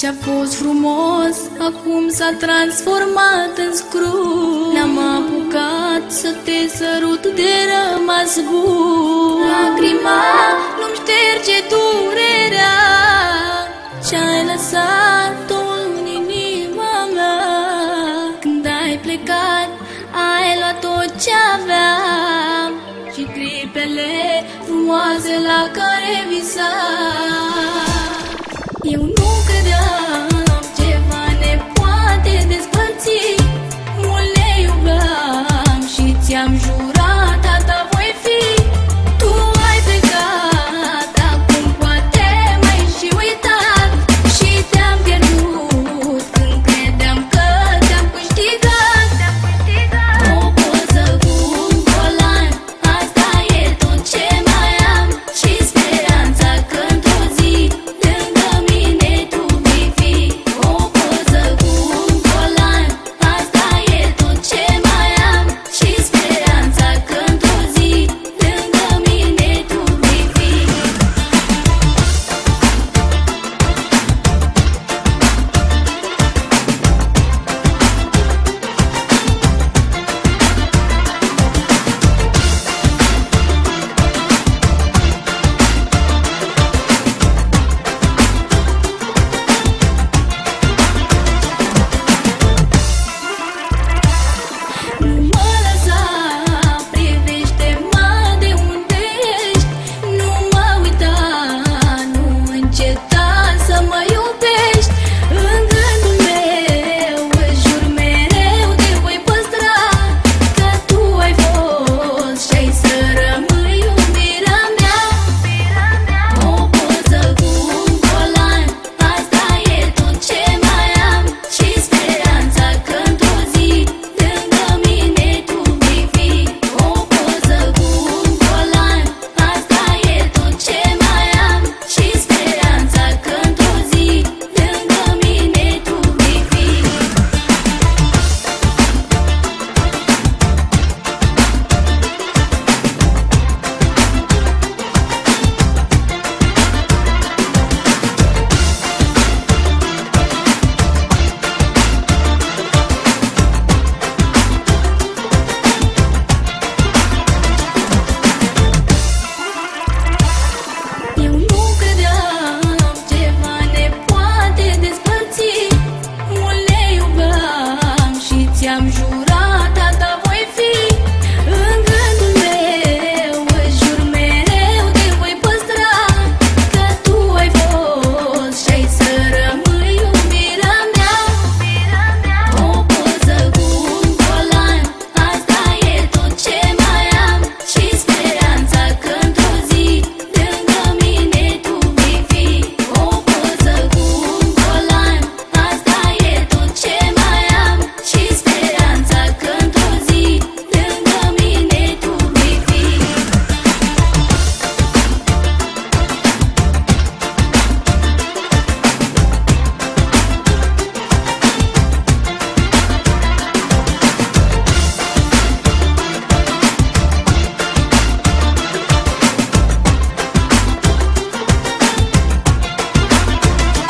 Ce-a fost frumos, acum s-a transformat în scrum. N-am apucat să te sărut de rămas bun. Lacrima nu-mi șterge durerea ce-ai lăsat-o în inima mea. Când ai plecat, ai luat tot ce aveam și clipele frumoase la care visam. Eu nu credeam